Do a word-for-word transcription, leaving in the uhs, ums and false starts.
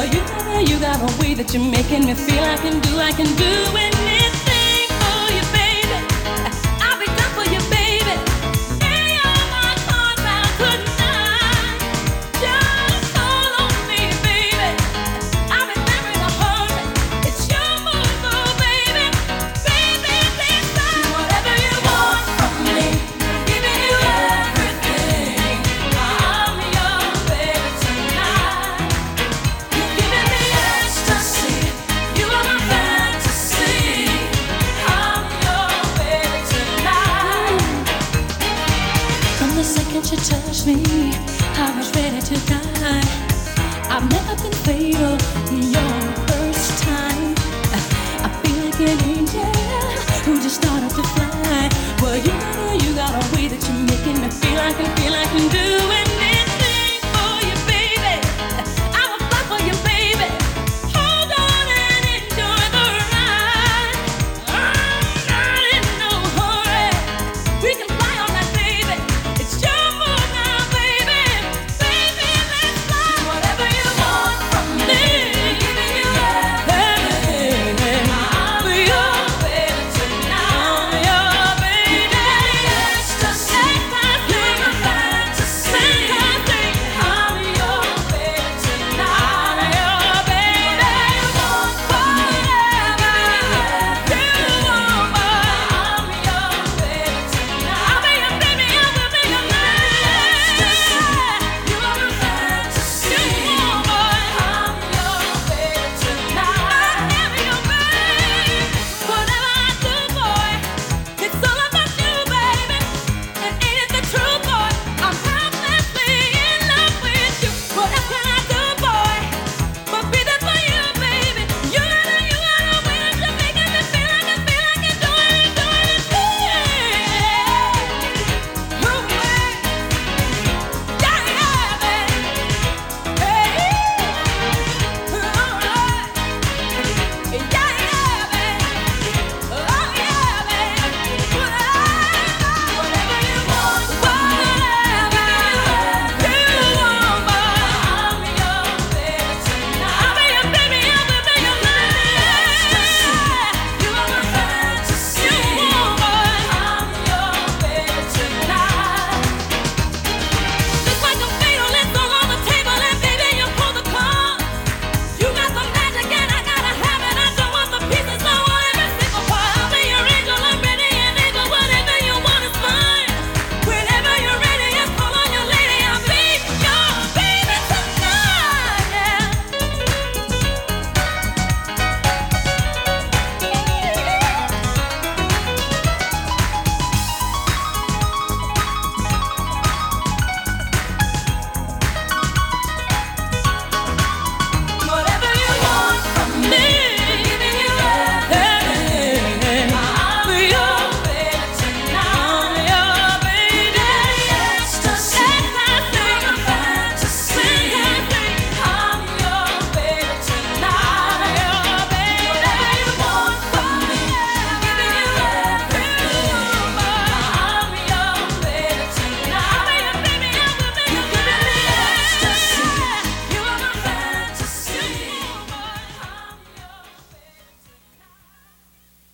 Well, you got, you got a way that you're making me feel I can do, I can do anything for you, baby. I'll be done for you, baby. Lay all my cards out tonight. Just call on me, baby. I'll be there in a hurry. It's your move, oh, baby. Baby, please do whatever you want from me. Giving you everything. I'm your baby tonight. You're giving me ecstasy. You are my fantasy. I'm your baby tonight. From the second you touched me, I was ready to die. I've never been fatal. You're the first time. I feel like an angel who just started to fly. Well, you got a, you got a way that you're making me feel like a